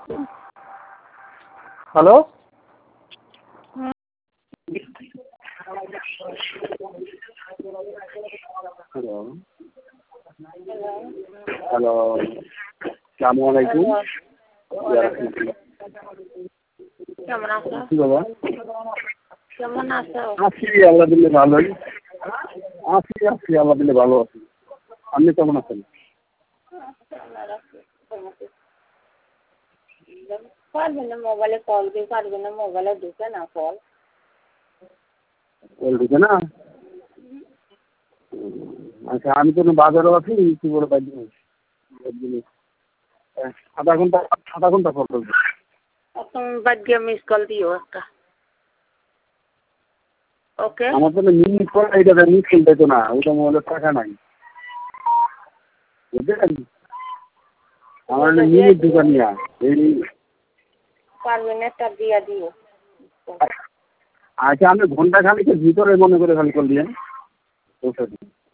Hello hello hello আসসালামু আলাইকুম কেমন আছো? কি বাবা কেমন আছো? আছি আল্লাহ দিলে ভালোই আছি আল্লাহ দিলে ভালো আছি। আপনি কেমন আছেন? পারবেন না মোবাইলে কল দিয়ে পারবেন না, মোবাইলে ঢুকে না কল। কল ঢুকে না? আচ্ছা আমি তো বাজারও আছি, কি করে পাই আধা ঘন্টা পর করবো। তুমি বাদ দিয়ে মিস কল দিও একটা। ওকে আমার তো মিনিট পর এইটা মিস কল দিত না, ওইটা মোবাইলের টাকা নাই বুঝলেন। আমার মিনিট ঢুকা নিয়া এই পারবেন একটা দিয়া দিও। আচ্ছা আমি ঘন্টা খানিকের ভিতরে মনে করে খালি কল দিয়ে